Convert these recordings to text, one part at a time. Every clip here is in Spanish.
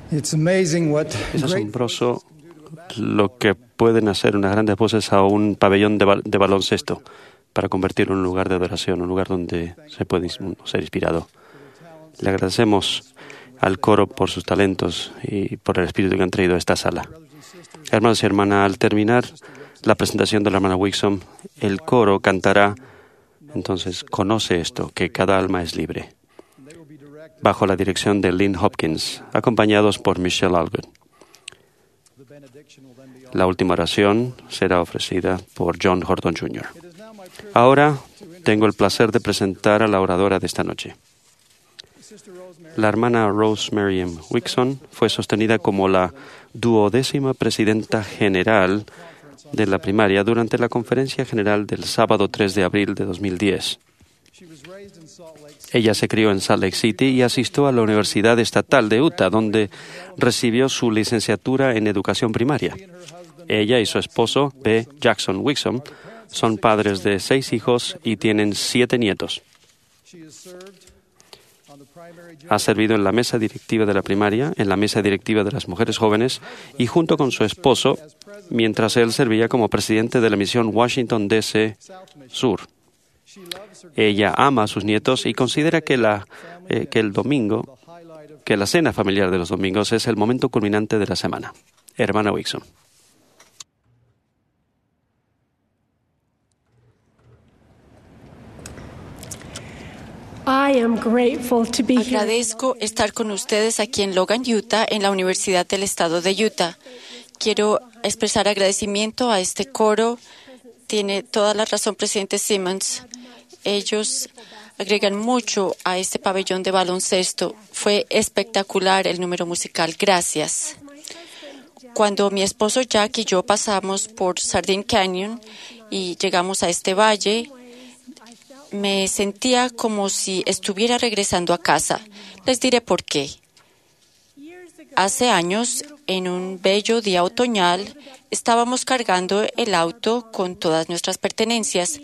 Es asombroso lo que pueden hacer unas grandes voces a un pabellón de baloncesto para convertirlo en un lugar de adoración, un lugar donde se puede ser inspirado. Le agradecemos al coro por sus talentos y por el espíritu que han traído a esta sala. Hermanos y hermanas, al terminar la presentación de la hermana Wixom, el coro cantará, entonces, Conoce esto, que cada alma es libre, bajo la dirección de Lynn Hopkins, acompañados por Michelle Algood. La última oración será ofrecida por John Horton Jr. Ahora tengo el placer de presentar a la oradora de esta noche. La hermana Rosemary M. Wixom fue sostenida como la 12ª presidenta general de la primaria durante la conferencia general del sábado 3 de abril de 2010. Ella se crió en Salt Lake City y asistió a la Universidad Estatal de Utah, donde recibió su licenciatura en educación primaria. Ella y su esposo, B. Jackson Wixom, son padres de 6 hijos y tienen 7 nietos. Ha servido en la mesa directiva de la primaria, en la mesa directiva de las mujeres jóvenes y junto con su esposo, mientras él servía como presidente de la misión Washington, D.C. Sur. Ella ama a sus nietos y considera que la cena familiar de los domingos es el momento culminante de la semana. Hermana Wixom. Agradezco estar con ustedes aquí en Logan, Utah, en la Universidad del Estado de Utah. Quiero expresar agradecimiento a este coro. Tiene toda la razón, presidente Simmons. Ellos agregan mucho a este pabellón de baloncesto. Fue espectacular el número musical. Gracias. Cuando mi esposo Jack y yo pasamos por Sardine Canyon y llegamos a este valle, me sentía como si estuviera regresando a casa. Les diré por qué. Hace años, en un bello día otoñal, estábamos cargando el auto con todas nuestras pertenencias.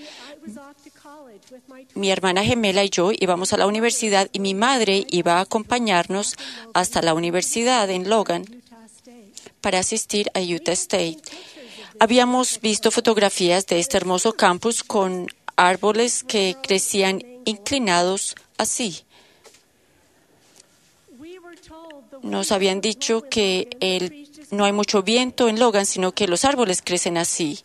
Mi hermana gemela y yo íbamos a la universidad y mi madre iba a acompañarnos hasta la universidad en Logan para asistir a Utah State. Habíamos visto fotografías de este hermoso campus con árboles que crecían inclinados así. Nos habían dicho que no hay mucho viento en Logan, sino que los árboles crecen así.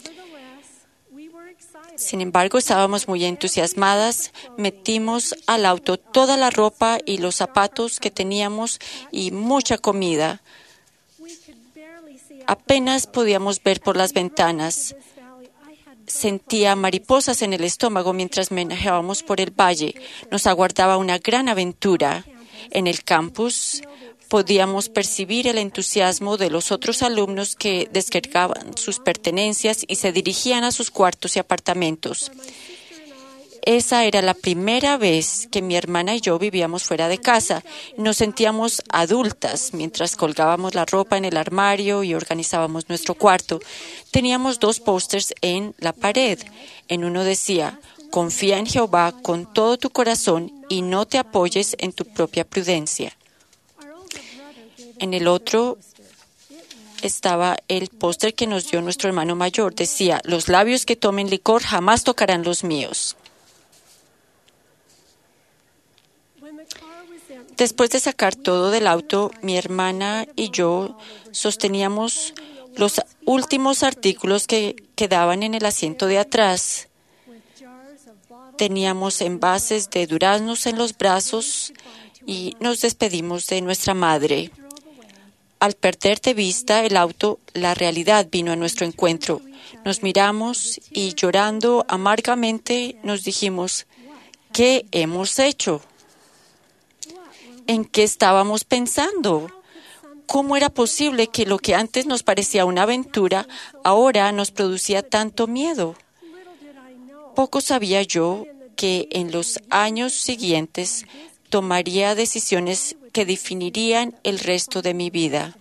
Sin embargo, estábamos muy entusiasmadas. Metimos al auto toda la ropa y los zapatos que teníamos y mucha comida. Apenas podíamos ver por las ventanas. Sentía mariposas en el estómago mientras manejábamos por el valle. Nos aguardaba una gran aventura. En el campus podíamos percibir el entusiasmo de los otros alumnos que descargaban sus pertenencias y se dirigían a sus cuartos y apartamentos. Esa era la primera vez que mi hermana y yo vivíamos fuera de casa. Nos sentíamos adultas mientras colgábamos la ropa en el armario y organizábamos nuestro cuarto. Teníamos 2 pósters en la pared. En uno decía, confía en Jehová con todo tu corazón y no te apoyes en tu propia prudencia. En el otro estaba el póster que nos dio nuestro hermano mayor. Decía, los labios que tomen licor jamás tocarán los míos. Después de sacar todo del auto, mi hermana y yo sosteníamos los últimos artículos que quedaban en el asiento de atrás. Teníamos envases de duraznos en los brazos y nos despedimos de nuestra madre. Al perder de vista el auto, la realidad vino a nuestro encuentro. Nos miramos y llorando amargamente nos dijimos, ¿qué hemos hecho? ¿En qué estábamos pensando? ¿Cómo era posible que lo que antes nos parecía una aventura ahora nos producía tanto miedo? Poco sabía yo que en los años siguientes tomaría decisiones que definirían el resto de mi vida.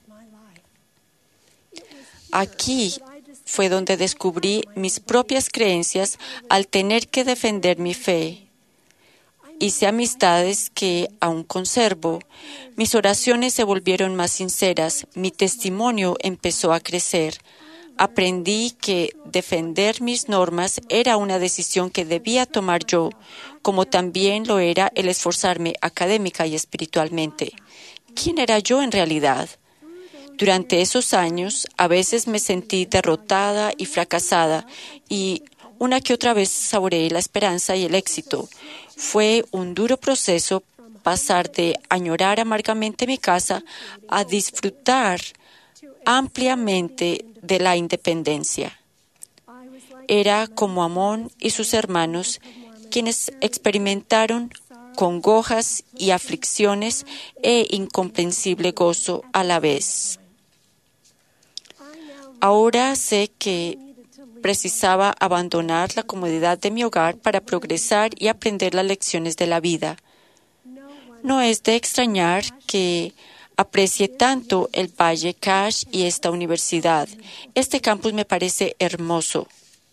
Aquí fue donde descubrí mis propias creencias al tener que defender mi fe. hice amistades que aún conservo. Mis oraciones se volvieron más sinceras. Mi testimonio empezó a crecer. Aprendí que defender mis normas era una decisión que debía tomar yo, como también lo era el esforzarme académica y espiritualmente. ¿Quién era yo en realidad? Durante esos años, a veces me sentí derrotada y fracasada, y una que otra vez saboreé la esperanza y el éxito. Fue un duro proceso pasar de añorar amargamente mi casa a disfrutar ampliamente de la independencia. Era como Amón y sus hermanos, quienes experimentaron congojas y aflicciones e incomprensible gozo a la vez. Ahora sé que precisaba abandonar la comodidad de mi hogar para progresar y aprender las lecciones de la vida. No es de extrañar que aprecie tanto el Valle Cache y esta universidad. Este campus me parece hermoso,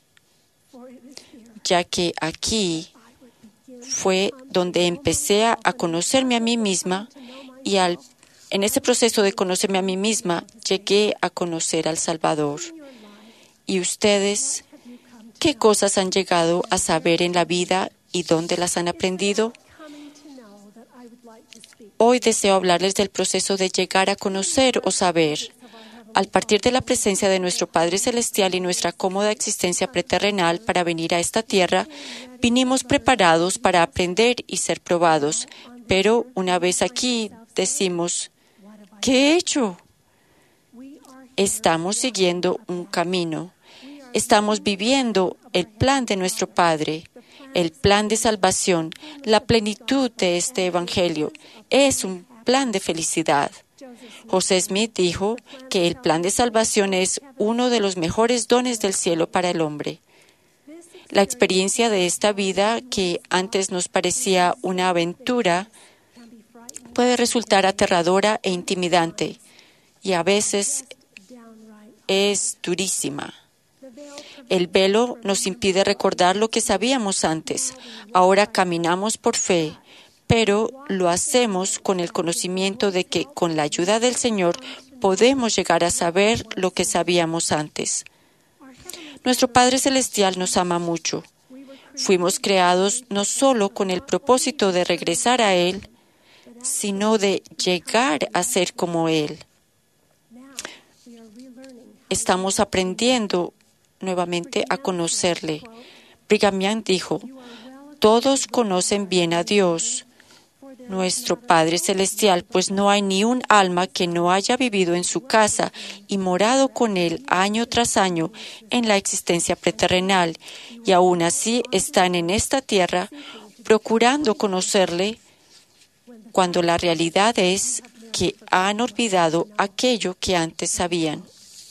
ya que aquí fue donde empecé a conocerme a mí misma y en ese proceso de conocerme a mí misma llegué a conocer al Salvador. ¿Y ustedes qué cosas han llegado a saber en la vida y dónde las han aprendido? Hoy deseo hablarles del proceso de llegar a conocer o saber. Al partir de la presencia de nuestro Padre Celestial y nuestra cómoda existencia preterrenal para venir a esta tierra, vinimos preparados para aprender y ser probados. Pero una vez aquí decimos, ¿qué he hecho? Estamos siguiendo un camino. Estamos viviendo el plan de nuestro Padre, el plan de salvación, la plenitud de este Evangelio. Es un plan de felicidad. José Smith dijo que el plan de salvación es uno de los mejores dones del cielo para el hombre. La experiencia de esta vida, que antes nos parecía una aventura, puede resultar aterradora e intimidante, y a veces es durísima. El velo nos impide recordar lo que sabíamos antes. Ahora caminamos por fe, pero lo hacemos con el conocimiento de que con la ayuda del Señor podemos llegar a saber lo que sabíamos antes. Nuestro Padre Celestial nos ama mucho. Fuimos creados no solo con el propósito de regresar a Él, sino de llegar a ser como Él. Estamos aprendiendo nuevamente a conocerle. Brigham Young dijo, todos conocen bien a Dios, nuestro Padre Celestial, pues no hay ni un alma que no haya vivido en su casa y morado con Él año tras año en la existencia preterrenal, y aún así están en esta tierra procurando conocerle, cuando la realidad es que han olvidado aquello que antes sabían.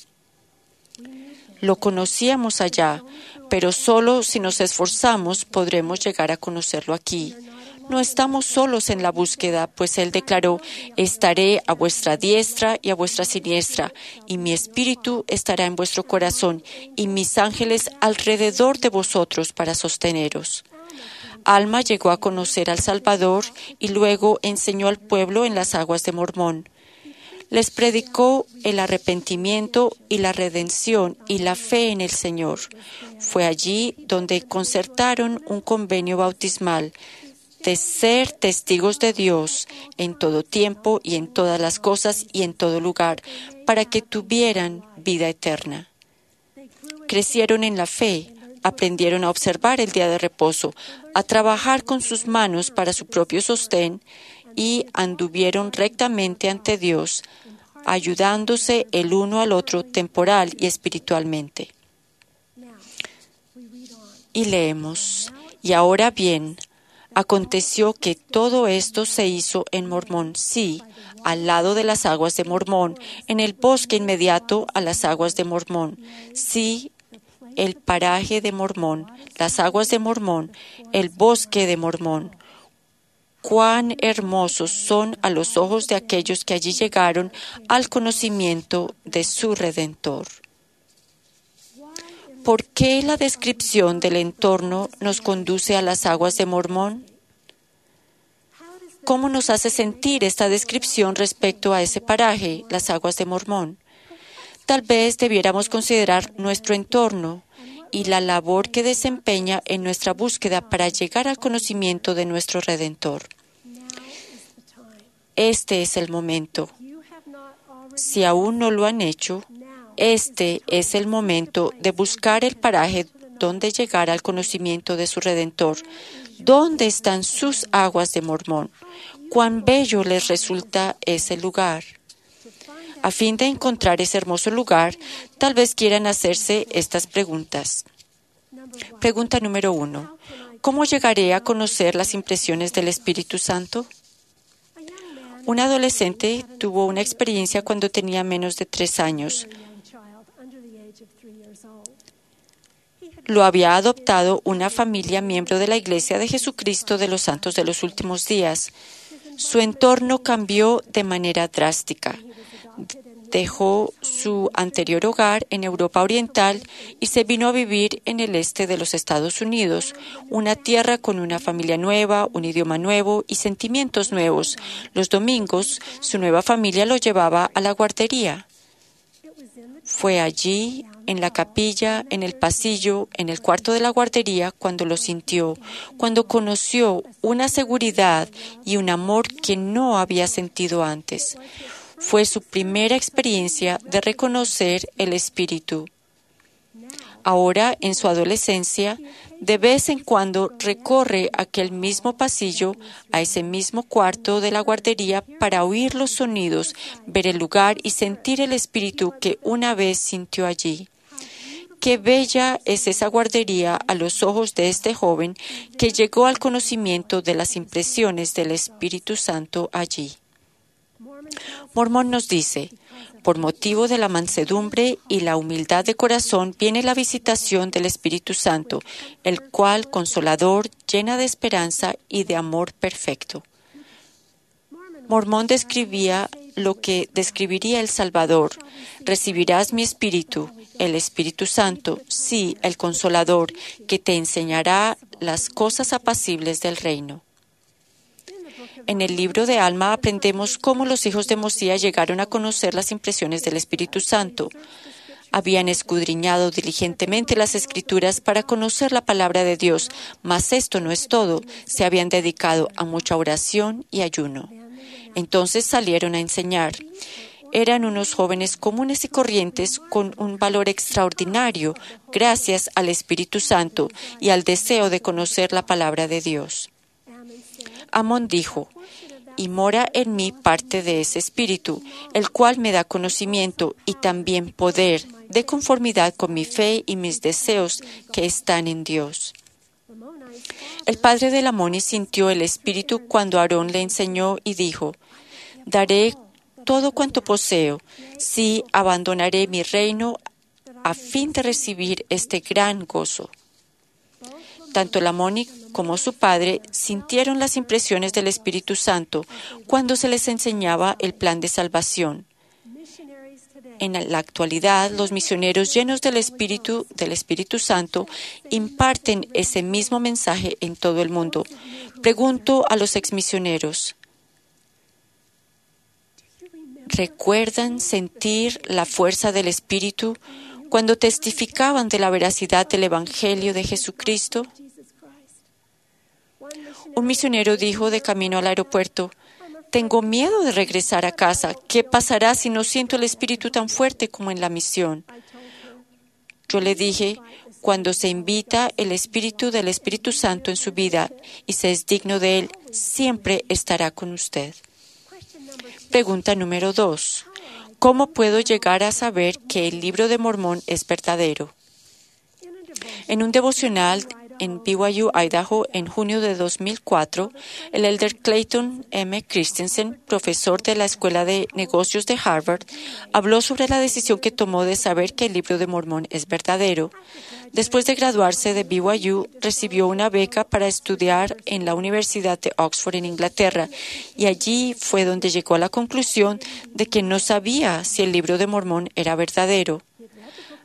Lo conocíamos allá, pero solo si nos esforzamos podremos llegar a conocerlo aquí. No estamos solos en la búsqueda, pues Él declaró, estaré a vuestra diestra y a vuestra siniestra, y mi espíritu estará en vuestro corazón, y mis ángeles alrededor de vosotros para sosteneros. Alma llegó a conocer al Salvador y luego enseñó al pueblo en las aguas de Mormón. Les predicó el arrepentimiento y la redención y la fe en el Señor. Fue allí donde concertaron un convenio bautismal de ser testigos de Dios en todo tiempo y en todas las cosas y en todo lugar, para que tuvieran vida eterna. Crecieron en la fe, aprendieron a observar el día de reposo, a trabajar con sus manos para su propio sostén, y anduvieron rectamente ante Dios, ayudándose el uno al otro temporal y espiritualmente. Y leemos, y ahora bien, aconteció que todo esto se hizo en Mormón, sí, al lado de las aguas de Mormón, en el bosque inmediato a las aguas de Mormón, sí, el paraje de Mormón, las aguas de Mormón, el bosque de Mormón. Cuán hermosos son a los ojos de aquellos que allí llegaron al conocimiento de su Redentor. ¿Por qué la descripción del entorno nos conduce a las aguas de Mormón? ¿Cómo nos hace sentir esta descripción respecto a ese paraje, las aguas de Mormón? Tal vez debiéramos considerar nuestro entorno y la labor que desempeña en nuestra búsqueda para llegar al conocimiento de nuestro Redentor. Este es el momento. Si aún no lo han hecho, este es el momento de buscar el paraje donde llegar al conocimiento de su Redentor. ¿Dónde están sus aguas de Mormón? ¿Cuán bello les resulta ese lugar? A fin de encontrar ese hermoso lugar, tal vez quieran hacerse estas preguntas. Pregunta número 1. ¿Cómo llegaré a conocer las impresiones del Espíritu Santo? Un adolescente tuvo una experiencia cuando tenía menos de 3 años. Lo había adoptado una familia miembro de la Iglesia de Jesucristo de los Santos de los Últimos Días. Su entorno cambió de manera drástica. Dejó su anterior hogar en Europa Oriental y se vino a vivir en el este de los Estados Unidos, una tierra con una familia nueva, un idioma nuevo y sentimientos nuevos. Los domingos, su nueva familia lo llevaba a la guardería. Fue allí, en la capilla, en el pasillo, en el cuarto de la guardería, cuando lo sintió, cuando conoció una seguridad y un amor que no había sentido antes. Fue su primera experiencia de reconocer el Espíritu. Ahora, en su adolescencia, de vez en cuando recorre aquel mismo pasillo, a ese mismo cuarto de la guardería para oír los sonidos, ver el lugar y sentir el Espíritu que una vez sintió allí. Qué bella es esa guardería a los ojos de este joven que llegó al conocimiento de las impresiones del Espíritu Santo allí. Mormón nos dice, por motivo de la mansedumbre y la humildad de corazón viene la visitación del Espíritu Santo, el cual, consolador, llena de esperanza y de amor perfecto. Mormón describía lo que describiría el Salvador. Recibirás mi Espíritu, el Espíritu Santo, sí, el Consolador, que te enseñará las cosas apacibles del reino. En el libro de Alma aprendemos cómo los hijos de Mosías llegaron a conocer las impresiones del Espíritu Santo. Habían escudriñado diligentemente las Escrituras para conocer la palabra de Dios, mas esto no es todo. Se habían dedicado a mucha oración y ayuno. Entonces salieron a enseñar. Eran unos jóvenes comunes y corrientes con un valor extraordinario gracias al Espíritu Santo y al deseo de conocer la palabra de Dios. Amón dijo, y mora en mí parte de ese Espíritu, el cual me da conocimiento y también poder, de conformidad con mi fe y mis deseos que están en Dios. El padre de Lamoni sintió el Espíritu cuando Aarón le enseñó y dijo, daré todo cuanto poseo, sí abandonaré mi reino a fin de recibir este gran gozo. Tanto Lamoni como su padre sintieron las impresiones del Espíritu Santo cuando se les enseñaba el plan de salvación. En la actualidad, los misioneros llenos del Espíritu Santo imparten ese mismo mensaje en todo el mundo. Pregunto a los exmisioneros, ¿recuerdan sentir la fuerza del Espíritu cuando testificaban de la veracidad del Evangelio de Jesucristo? Un misionero dijo de camino al aeropuerto, tengo miedo de regresar a casa. ¿Qué pasará si no siento el Espíritu tan fuerte como en la misión? Yo le dije, cuando se invita el Espíritu del Espíritu Santo en su vida y se es digno de él, siempre estará con usted. Pregunta número 2. ¿Cómo puedo llegar a saber que el libro de Mormón es verdadero? En un devocional en BYU, Idaho, en junio de 2004, el elder Clayton M. Christensen, profesor de la Escuela de Negocios de Harvard, habló sobre la decisión que tomó de saber que el libro de Mormón es verdadero. Después de graduarse de BYU, recibió una beca para estudiar en la Universidad de Oxford en Inglaterra, y allí fue donde llegó a la conclusión de que no sabía si el libro de Mormón era verdadero.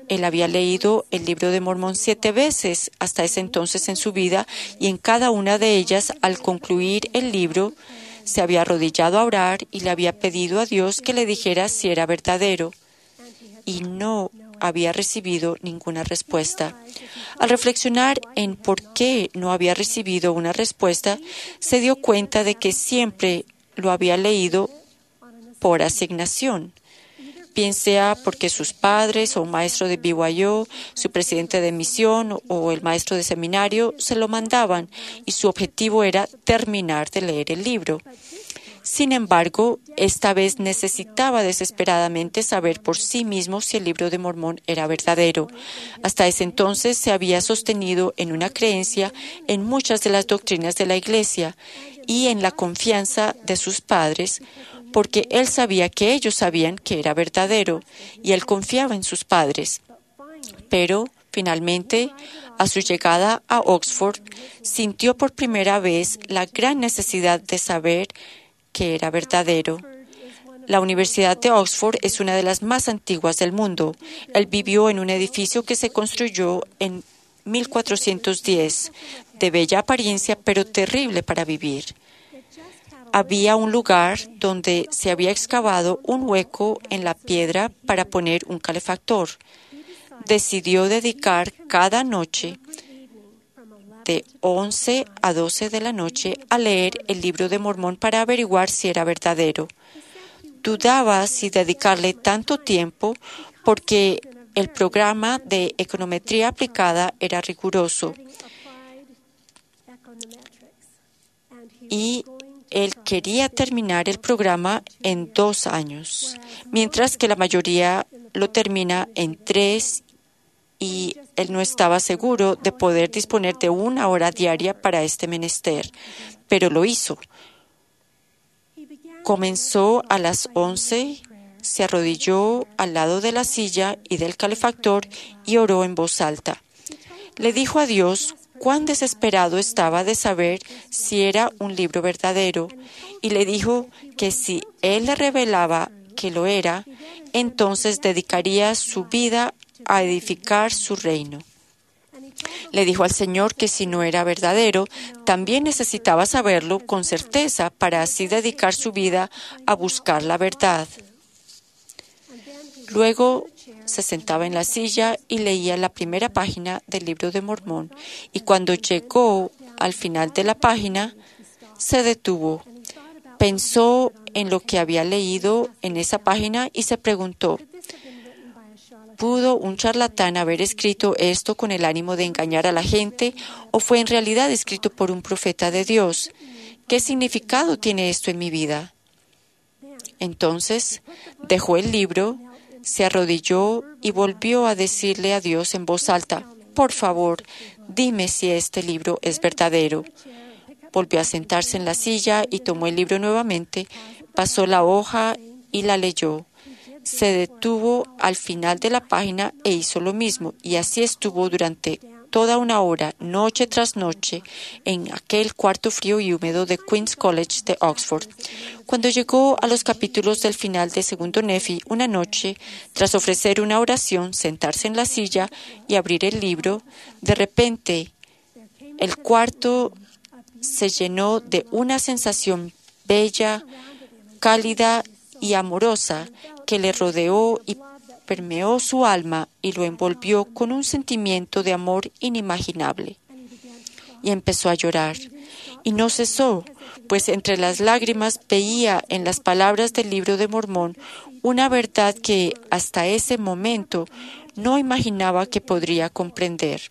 Él había leído el libro de Mormón 7 veces hasta ese entonces en su vida, y en cada una de ellas, al concluir el libro, se había arrodillado a orar y le había pedido a Dios que le dijera si era verdadero, y no había recibido ninguna respuesta. Al reflexionar en por qué no había recibido una respuesta, se dio cuenta de que siempre lo había leído por asignación, bien sea porque sus padres o un maestro de BYU, su presidente de misión o el maestro de seminario se lo mandaban, y su objetivo era terminar de leer el libro. Sin embargo, esta vez necesitaba desesperadamente saber por sí mismo si el libro de Mormón era verdadero. Hasta ese entonces se había sostenido en una creencia en muchas de las doctrinas de la Iglesia y en la confianza de sus padres, porque él sabía que ellos sabían que era verdadero y él confiaba en sus padres. Pero, finalmente, a su llegada a Oxford, sintió por primera vez la gran necesidad de saber que era verdadero. La Universidad de Oxford es una de las más antiguas del mundo. Él vivió en un edificio que se construyó en 1410, de bella apariencia pero terrible para vivir. Había un lugar donde se había excavado un hueco en la piedra para poner un calefactor. Decidió dedicar cada noche de 11 a 12 de la noche a leer el libro de Mormón para averiguar si era verdadero. Dudaba si dedicarle tanto tiempo porque el programa de econometría aplicada era riguroso y él quería terminar el programa en 2 años, mientras que la mayoría lo termina en 3, y él no estaba seguro de poder disponer de 1 hora diaria para este menester, pero lo hizo. Comenzó a las 11, se arrodilló al lado de la silla y del calefactor y oró en voz alta. Le dijo a Dios cuán desesperado estaba de saber si era un libro verdadero, y le dijo que si él le revelaba que lo era, entonces dedicaría su vida a edificar su reino. Le dijo al Señor que si no era verdadero, también necesitaba saberlo con certeza para así dedicar su vida a buscar la verdad. Luego se sentaba en la silla y leía la primera página del libro de Mormón, y cuando llegó al final de la página, se detuvo. Pensó en lo que había leído en esa página y se preguntó: ¿pudo un charlatán haber escrito esto con el ánimo de engañar a la gente, o fue en realidad escrito por un profeta de Dios? ¿Qué significado tiene esto en mi vida? Entonces, dejó el libro, se arrodilló y volvió a decirle a Dios en voz alta: por favor, dime si este libro es verdadero. Volvió a sentarse en la silla y tomó el libro nuevamente, pasó la hoja y la leyó. Se detuvo al final de la página e hizo lo mismo, y así estuvo durante toda 1 hora, noche tras noche, en aquel cuarto frío y húmedo de Queen's College de Oxford. Cuando llegó a los capítulos del final de Segundo Nefi, una noche, tras ofrecer una oración, sentarse en la silla y abrir el libro, de repente el cuarto se llenó de una sensación bella, cálida y amorosa que le rodeó y permeó su alma y lo envolvió con un sentimiento de amor inimaginable. Y empezó a llorar. Y no cesó, pues entre las lágrimas veía en las palabras del libro de Mormón una verdad que hasta ese momento no imaginaba que podría comprender.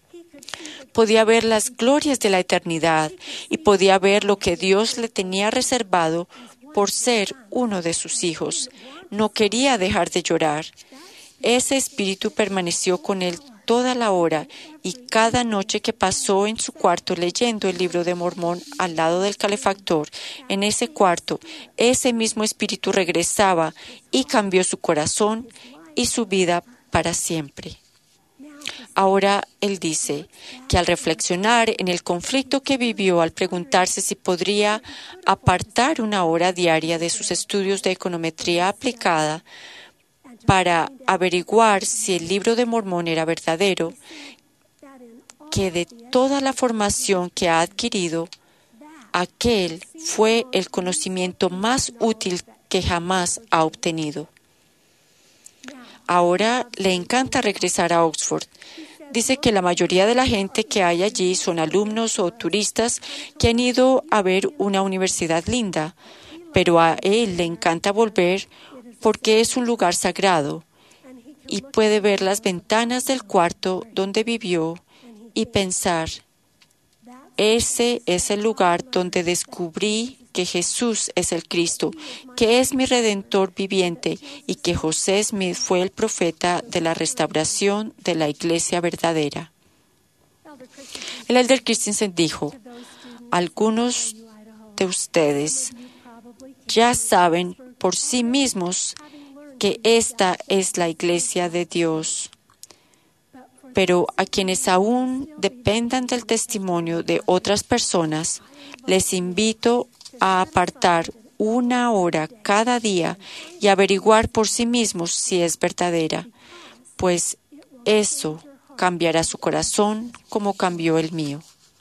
Podía ver las glorias de la eternidad y podía ver lo que Dios le tenía reservado por ser uno de sus hijos. No quería dejar de llorar. Ese espíritu permaneció con él toda la hora, y cada noche que pasó en su cuarto leyendo el libro de Mormón al lado del calefactor, en ese cuarto, ese mismo espíritu regresaba y cambió su corazón y su vida para siempre. Ahora él dice que al reflexionar en el conflicto que vivió al preguntarse si podría apartar 1 hora diaria de sus estudios de econometría aplicada para averiguar si el libro de Mormón era verdadero, que de toda la formación que ha adquirido, aquel fue el conocimiento más útil que jamás ha obtenido. Ahora le encanta regresar a Oxford. Dice que la mayoría de la gente que hay allí son alumnos o turistas que han ido a ver una universidad linda, pero a él le encanta volver porque es un lugar sagrado y puede ver las ventanas del cuarto donde vivió y pensar, ese es el lugar donde descubrí que Jesús es el Cristo, que es mi Redentor viviente y que José Smith fue el profeta de la restauración de la Iglesia verdadera. El elder Christensen dijo, algunos de ustedes ya saben por sí mismos que esta es la Iglesia de Dios. Pero a quienes aún dependan del testimonio de otras personas, les invito a apartar 1 hora cada día y averiguar por sí mismos si es verdadera, pues eso cambiará su corazón como cambió el mío.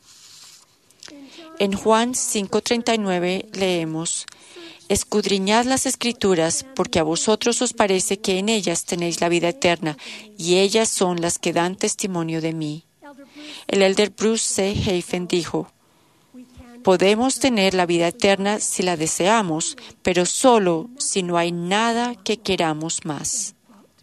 En Juan 5:39 leemos, escudriñad las Escrituras, porque a vosotros os parece que en ellas tenéis la vida eterna, y ellas son las que dan testimonio de mí. El elder Bruce C. Hafen dijo, podemos tener la vida eterna si la deseamos, pero solo si no hay nada que queramos más.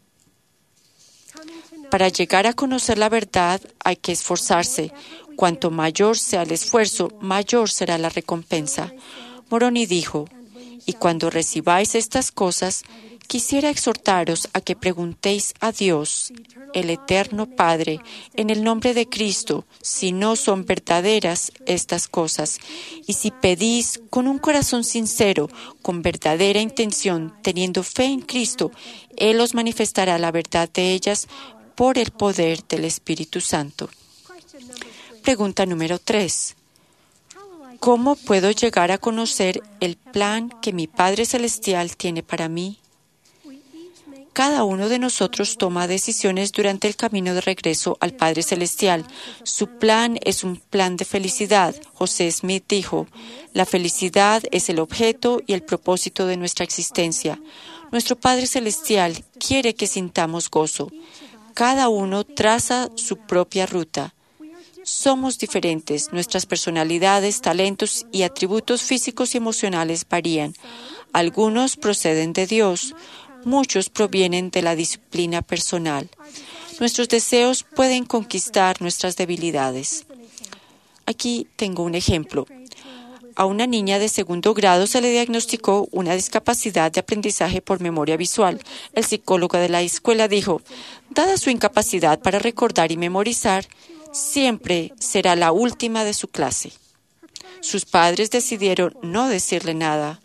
Para llegar a conocer la verdad hay que esforzarse. Cuanto mayor sea el esfuerzo, mayor será la recompensa. Moroni dijo, y cuando recibáis estas cosas, quisiera exhortaros a que preguntéis a Dios, el Eterno Padre, en el nombre de Cristo, si no son verdaderas estas cosas. Y si pedís con un corazón sincero, con verdadera intención, teniendo fe en Cristo, Él os manifestará la verdad de ellas por el poder del Espíritu Santo. Pregunta número 3. ¿Cómo puedo llegar a conocer el plan que mi Padre Celestial tiene para mí? Cada uno de nosotros toma decisiones durante el camino de regreso al Padre Celestial. Su plan es un plan de felicidad. José Smith dijo, la felicidad es el objeto y el propósito de nuestra existencia. Nuestro Padre Celestial quiere que sintamos gozo. Cada uno traza su propia ruta. Somos diferentes, nuestras personalidades, talentos y atributos físicos y emocionales varían. Algunos proceden de Dios, muchos provienen de la disciplina personal. Nuestros deseos pueden conquistar nuestras debilidades. Aquí tengo un ejemplo. A una niña de 2º grado se le diagnosticó una discapacidad de aprendizaje por memoria visual. El psicólogo de la escuela dijo, dada su incapacidad para recordar y memorizar, siempre será la última de su clase. Sus padres decidieron no decirle nada.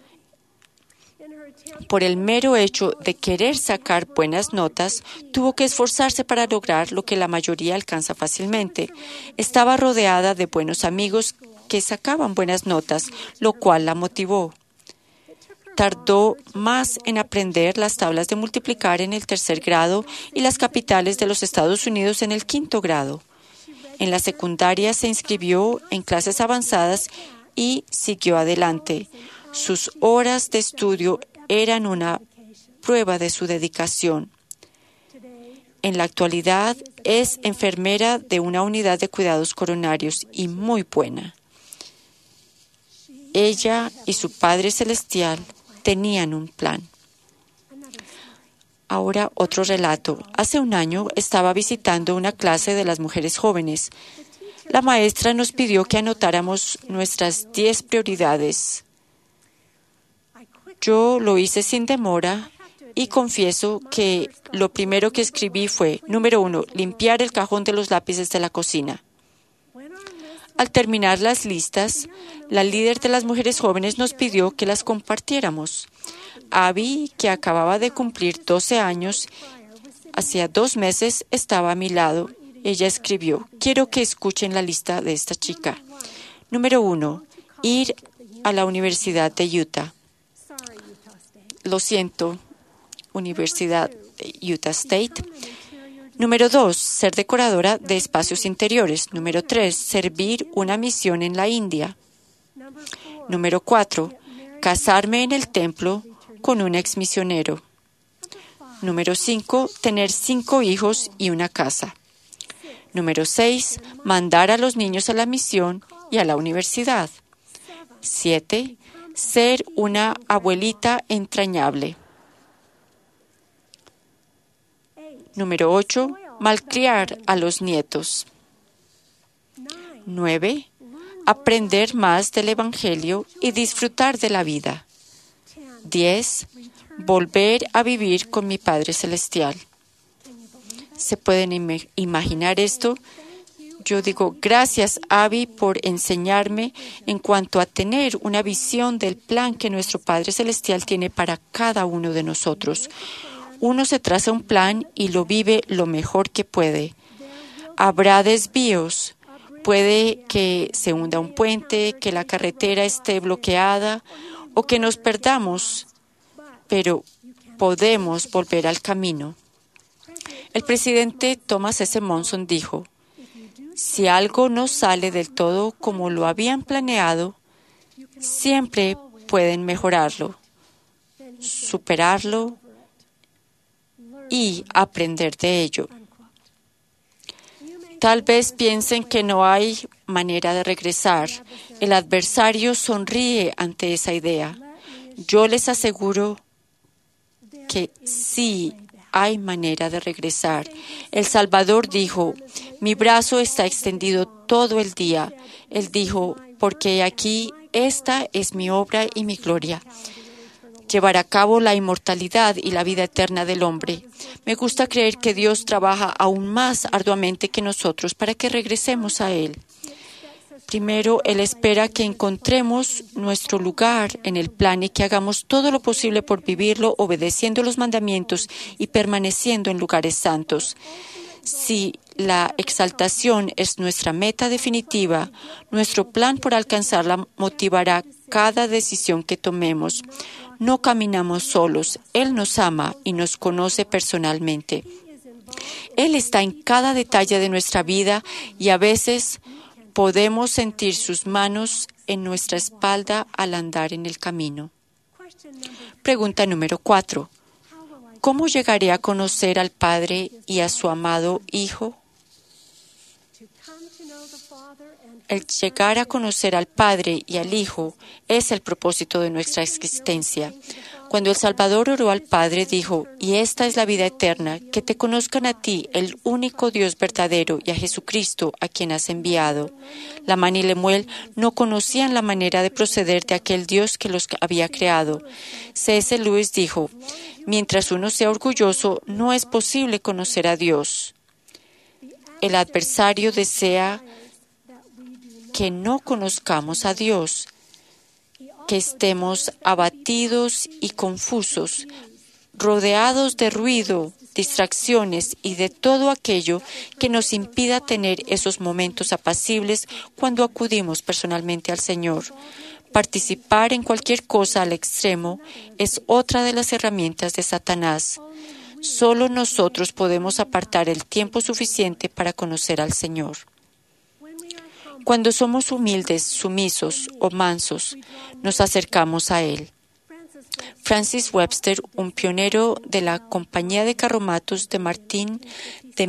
Por el mero hecho de querer sacar buenas notas, tuvo que esforzarse para lograr lo que la mayoría alcanza fácilmente. Estaba rodeada de buenos amigos que sacaban buenas notas, lo cual la motivó. Tardó más en aprender las tablas de multiplicar en el 3er grado y las capitales de los Estados Unidos en el 5º grado. En la secundaria se inscribió en clases avanzadas y siguió adelante. Sus horas de estudio eran una prueba de su dedicación. En la actualidad es enfermera de una unidad de cuidados coronarios y muy buena. Ella y su Padre Celestial tenían un plan. Ahora otro relato. Hace un año estaba visitando una clase de las mujeres jóvenes. La maestra nos pidió que anotáramos nuestras 10 prioridades. Yo lo hice sin demora y confieso que lo primero que escribí fue, número 1, limpiar el cajón de los lápices de la cocina. Al terminar las listas, la líder de las mujeres jóvenes nos pidió que las compartiéramos. Abby, que acababa de cumplir 12 años, hacía 2 meses estaba a mi lado. Ella escribió, quiero que escuchen la lista de esta chica. Número 1, ir a la Universidad de Utah. Lo siento, Universidad de Utah State. Número 2, ser decoradora de espacios interiores. Número 3, servir una misión en la India. Número 4, casarme en el templo con un exmisionero. Número 5, tener 5 hijos y una casa. Número 6, mandar a los niños a la misión y a la universidad. 7, ser una abuelita entrañable. Número 8, malcriar a los nietos. 9, aprender más del Evangelio y disfrutar de la vida. 10, volver a vivir con mi Padre Celestial. ¿Se pueden imaginar esto? Yo digo, gracias, Abby, por enseñarme en cuanto a tener una visión del plan que nuestro Padre Celestial tiene para cada uno de nosotros. Uno se traza un plan y lo vive lo mejor que puede. Habrá desvíos. Puede que se hunda un puente, que la carretera esté bloqueada o que nos perdamos, pero podemos volver al camino. El presidente Thomas S. Monson dijo, si algo no sale del todo como lo habían planeado, siempre pueden mejorarlo, superarlo y aprender de ello. Tal vez piensen que no hay manera de regresar. El adversario sonríe ante esa idea. Yo les aseguro que sí hay manera de regresar. El Salvador dijo, mi brazo está extendido todo el día. Él dijo, porque aquí esta es mi obra y mi gloria. Llevar a cabo la inmortalidad y la vida eterna del hombre. Me gusta creer que Dios trabaja aún más arduamente que nosotros para que regresemos a Él. Primero, Él espera que encontremos nuestro lugar en el plan y que hagamos todo lo posible por vivirlo, obedeciendo los mandamientos y permaneciendo en lugares santos. Si la exaltación es nuestra meta definitiva, nuestro plan por alcanzarla motivará cada decisión que tomemos. No caminamos solos. Él nos ama y nos conoce personalmente. Él está en cada detalle de nuestra vida y a veces podemos sentir sus manos en nuestra espalda al andar en el camino. Pregunta número 4. ¿Cómo llegaré a conocer al Padre y a su amado Hijo? El llegar a conocer al Padre y al Hijo es el propósito de nuestra existencia. Cuando el Salvador oró al Padre, dijo, y esta es la vida eterna, que te conozcan a ti, el único Dios verdadero, y a Jesucristo, a quien has enviado. Lamán y Lemuel no conocían la manera de proceder de aquel Dios que los había creado. C.S. Lewis dijo, mientras uno sea orgulloso, no es posible conocer a Dios. El adversario desea que no conozcamos a Dios, que estemos abatidos y confusos, rodeados de ruido, distracciones y de todo aquello que nos impida tener esos momentos apacibles cuando acudimos personalmente al Señor. Participar en cualquier cosa al extremo es otra de las herramientas de Satanás. Solo nosotros podemos apartar el tiempo suficiente para conocer al Señor. Cuando somos humildes, sumisos o mansos, nos acercamos a Él. Francis Webster, un pionero de la Compañía de Carromatos de Martín de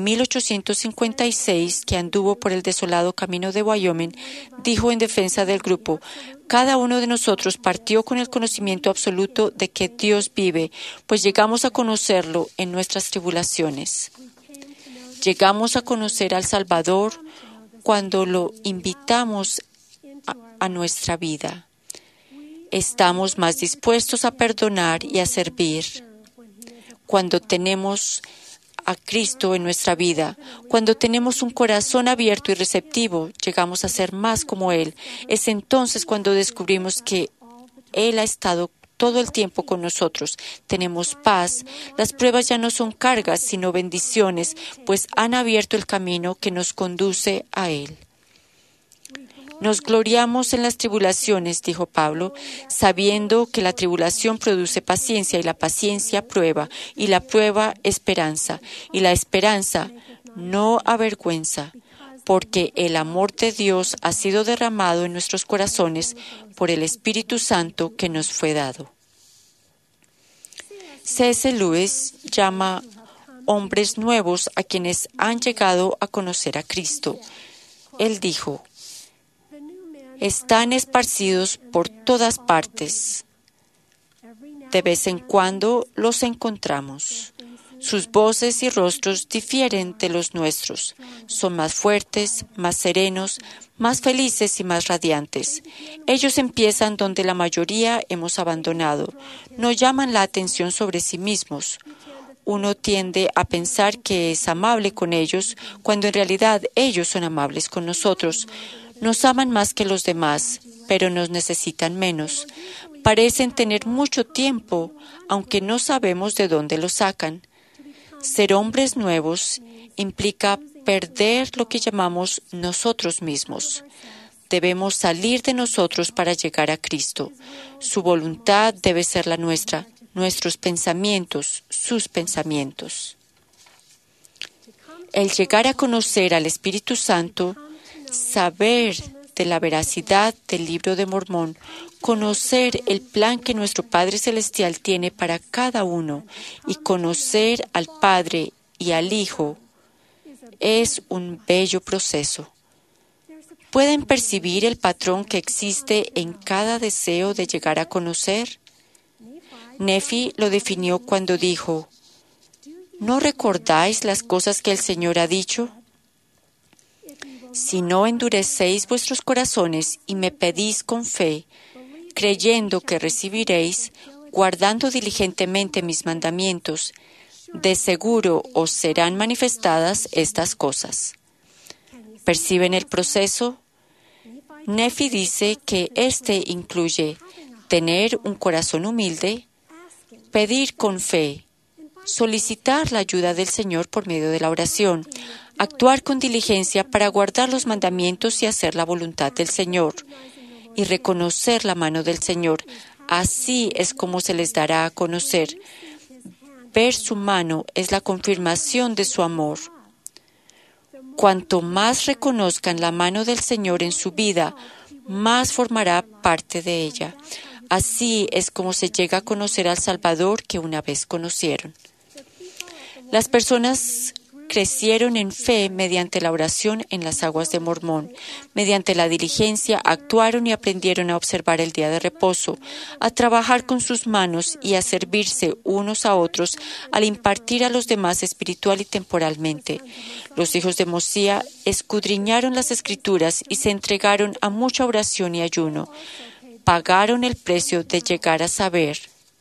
1856, que anduvo por el desolado camino de Wyoming, dijo en defensa del grupo, cada uno de nosotros partió con el conocimiento absoluto de que Dios vive, pues llegamos a conocerlo en nuestras tribulaciones. Llegamos a conocer al Salvador cuando lo invitamos a nuestra vida. Estamos más dispuestos a perdonar y a servir. Cuando tenemos a Cristo en nuestra vida, cuando tenemos un corazón abierto y receptivo, llegamos a ser más como Él. Es entonces cuando descubrimos que Él ha estado todo el tiempo con nosotros. Tenemos paz. Las pruebas ya no son cargas, sino bendiciones, pues han abierto el camino que nos conduce a Él. Nos gloriamos en las tribulaciones, dijo Pablo, sabiendo que la tribulación produce paciencia y la paciencia prueba, y la prueba esperanza, y la esperanza no avergüenza, porque el amor de Dios ha sido derramado en nuestros corazones por el Espíritu Santo que nos fue dado. C.S. Lewis llama hombres nuevos a quienes han llegado a conocer a Cristo. Él dijo: están esparcidos por todas partes. De vez en cuando los encontramos. Sus voces y rostros difieren de los nuestros. Son más fuertes, más serenos, más felices y más radiantes. Ellos empiezan donde la mayoría hemos abandonado. No llaman la atención sobre sí mismos. Uno tiende a pensar que es amable con ellos, cuando en realidad ellos son amables con nosotros. Nos aman más que los demás, pero nos necesitan menos. Parecen tener mucho tiempo, aunque no sabemos de dónde lo sacan. Ser hombres nuevos implica perder lo que llamamos nosotros mismos. Debemos salir de nosotros para llegar a Cristo. Su voluntad debe ser la nuestra, nuestros pensamientos, sus pensamientos. El llegar a conocer al Espíritu Santo, saber de la veracidad del Libro de Mormón, conocer el plan que nuestro Padre Celestial tiene para cada uno y conocer al Padre y al Hijo es un bello proceso. ¿Pueden percibir el patrón que existe en cada deseo de llegar a conocer? Nefi lo definió cuando dijo: ¿no recordáis las cosas que el Señor ha dicho? Si no endurecéis vuestros corazones y me pedís con fe, creyendo que recibiréis, guardando diligentemente mis mandamientos, de seguro os serán manifestadas estas cosas. ¿Perciben el proceso? Nefi dice que este incluye tener un corazón humilde, pedir con fe, solicitar la ayuda del Señor por medio de la oración, actuar con diligencia para guardar los mandamientos y hacer la voluntad del Señor, y reconocer la mano del Señor. Así es como se les dará a conocer. Ver su mano es la confirmación de su amor. Cuanto más reconozcan la mano del Señor en su vida, más formará parte de ella. Así es como se llega a conocer al Salvador que una vez conocieron. Las personas crecieron en fe mediante la oración en las aguas de Mormón. Mediante la diligencia actuaron y aprendieron a observar el día de reposo, a trabajar con sus manos y a servirse unos a otros al impartir a los demás espiritual y temporalmente. Los hijos de Mosía escudriñaron las Escrituras y se entregaron a mucha oración y ayuno. Pagaron el precio de llegar a saber.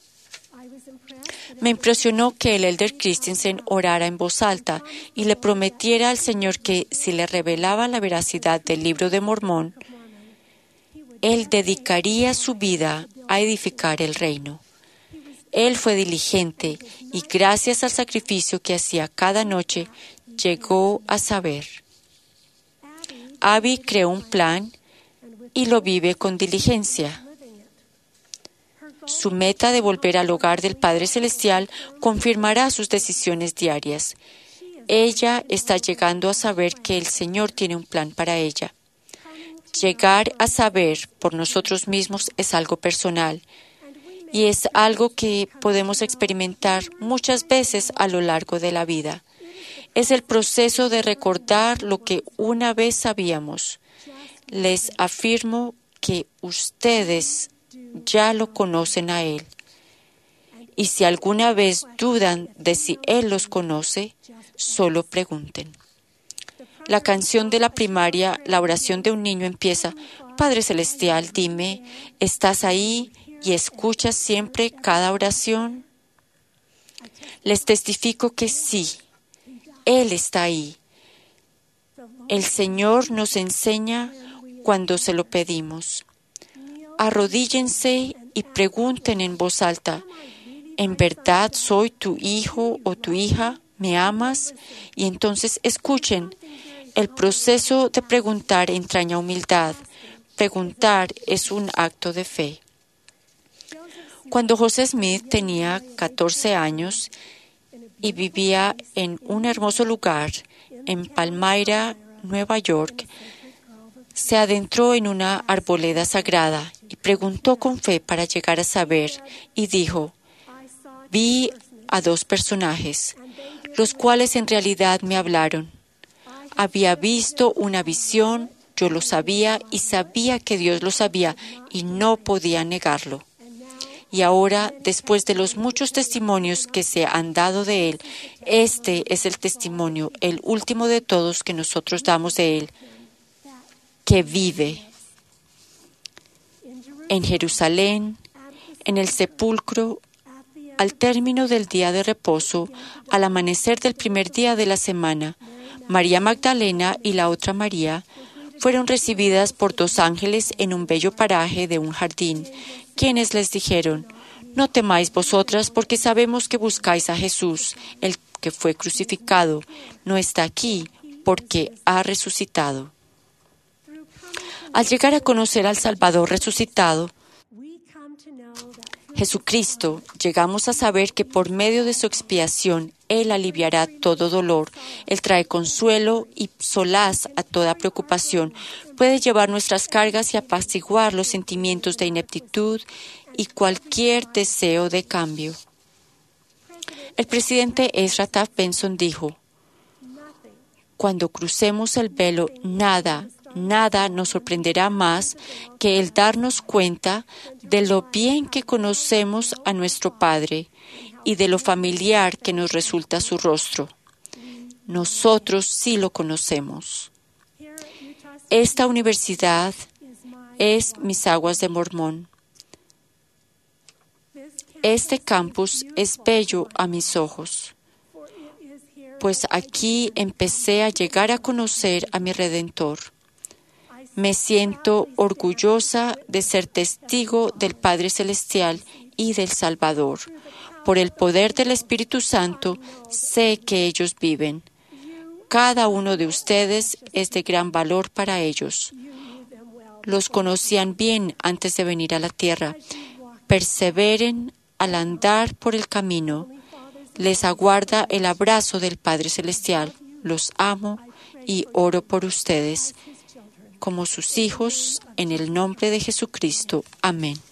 Me impresionó que el Elder Christensen orara en voz alta y le prometiera al Señor que, si le revelaba la veracidad del Libro de Mormón, él dedicaría su vida a edificar el reino. Él fue diligente y, gracias al sacrificio que hacía cada noche, llegó a saber. Abby creó un plan y lo vive con diligencia. Su meta de volver al hogar del Padre Celestial confirmará sus decisiones diarias. Ella está llegando a saber que el Señor tiene un plan para ella. Llegar a saber por nosotros mismos es algo personal y es algo que podemos experimentar muchas veces a lo largo de la vida. Es el proceso de recordar lo que una vez sabíamos. Les afirmo que ustedes ya lo conocen a Él. Y si alguna vez dudan de si Él los conoce, solo pregunten. La canción de la primaria, la oración de un niño empieza: Padre Celestial, dime, ¿estás ahí y escuchas siempre cada oración? Les testifico que sí, Él está ahí. El Señor nos enseña cuando se lo pedimos. Arrodíllense y pregunten en voz alta: ¿en verdad soy tu hijo o tu hija? ¿Me amas? Y entonces escuchen. El proceso de preguntar entraña humildad. preguntar es un acto de fe. Cuando José Smith tenía 14 años y vivía en un hermoso lugar en Palmyra, Nueva York, se adentró en una arboleda sagrada y preguntó con fe para llegar a saber, y dijo: vi a dos personajes, los cuales en realidad me hablaron. Había visto una visión, yo lo sabía y sabía que Dios lo sabía y no podía negarlo. Y ahora, después de los muchos testimonios que se han dado de Él, este es el testimonio, el último de todos que nosotros damos de Él, que vive. En Jerusalén, en el sepulcro, al término del día de reposo, al amanecer del primer día de la semana, María Magdalena y la otra María fueron recibidas por dos ángeles en un bello paraje de un jardín, quienes les dijeron: no temáis vosotras, porque sabemos que buscáis a Jesús, el que fue crucificado. No está aquí, porque ha resucitado. Al llegar a conocer al Salvador resucitado, Jesucristo, llegamos a saber que por medio de su expiación, Él aliviará todo dolor. Él trae consuelo y solaz a toda preocupación. Puede llevar nuestras cargas y apaciguar los sentimientos de ineptitud y cualquier deseo de cambio. El presidente Ezra Taft Benson dijo: cuando crucemos el velo, nada nos sorprenderá más que el darnos cuenta de lo bien que conocemos a nuestro Padre y de lo familiar que nos resulta su rostro. Nosotros sí lo conocemos. Esta universidad es Mis Aguas de Mormón. Este campus es bello a mis ojos, pues aquí empecé a llegar a conocer a mi Redentor. Me siento orgullosa de ser testigo del Padre Celestial y del Salvador. Por el poder del Espíritu Santo, sé que ellos viven. Cada uno de ustedes es de gran valor para ellos. Los conocían bien antes de venir a la tierra. Perseveren al andar por el camino. Les aguarda el abrazo del Padre Celestial. Los amo y oro por ustedes como sus hijos, en el nombre de Jesucristo. Amén.